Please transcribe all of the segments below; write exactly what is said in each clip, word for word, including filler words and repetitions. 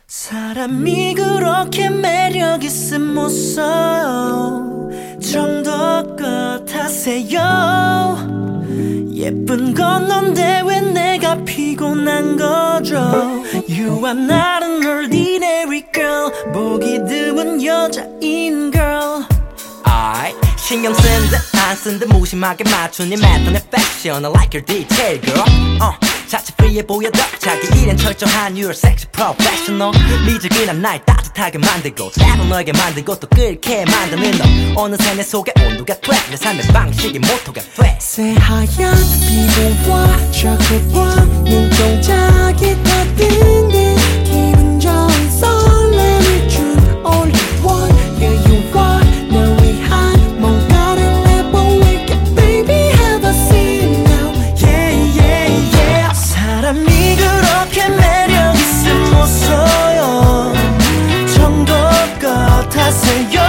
사람이 그렇게 매력 있으면 웃어요. 정도 같아세요. 예쁜 건 넌데 왜 내가 피곤한 거죠. You are not an ordinary girl. 보기 드문 여자인 girl. I 신경 쓴 듯 안 쓴 듯 무심하게 맞춘 네 패턴의 패션 I like your detail girl. uh, 자체 프리해 보여 더 자기 일엔 철저한 You're sexy professional. 미지근한 날 따뜻하게 만들고 나도 너에게 만들고 또 끓게 만드는 너. 어느새 내 속에 온도가 돼 내 삶의 방식이 모토가 돼. 새하얀 피부와 샤크와 눈동자기 터진 듯 기분 좋은 설렘을 준 only one. Yeah you are 널 위한 뭔가를 내보낼게 baby have a seat now. Yeah yeah yeah. 사람이 그렇게 매력 있으면 웃어요. 정도 같아세요.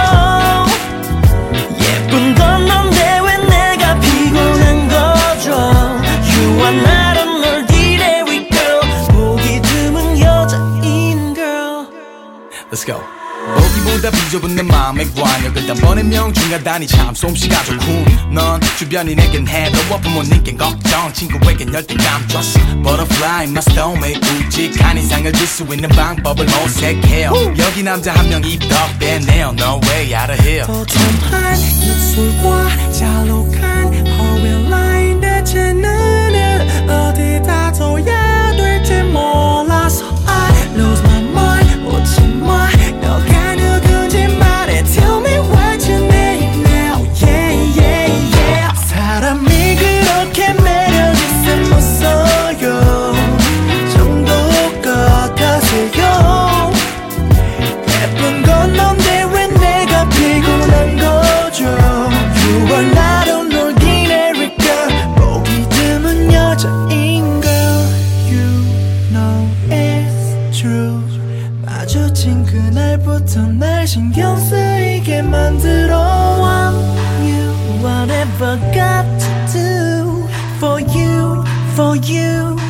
예쁜 건 넌데 왜 내가 피곤한 거죠. You are not an ordinary girl. 보기 드문 여자인 girl. Let's go. 보기보다 비좁은 내 맘의 관역을 단번에 명중하다니 참 솜씨가 좋군. 넌 주변이 내겐 해로워 부모님겐 걱정 친구에겐 열등감 줬어. Butterfly in my stomach 굵직한 인상을 줄 수 있는 방법을 모색해요. 여기 남자 한 명 입덕 빼내요. No way out of here. 도톰한 입술과 잘록한 허리 라인 대체 나는 어디다 둬야 될지 몰라서 I lose my mind. 오지 마 너가 누군지 말해 Tell me what's your name now. Yeah yeah yeah. 사람이 그렇게 매력 있으면 웃어요. 정도 같아세요. 예쁜 건 넌데 왜 내가 피곤한 거죠. You are not an ordinary girl. 보기 드문 여자인 girl. You know it's true. 마주친 그날부터 날 신경 쓰이게 만들어 want you. Whatever got to do for you, for you.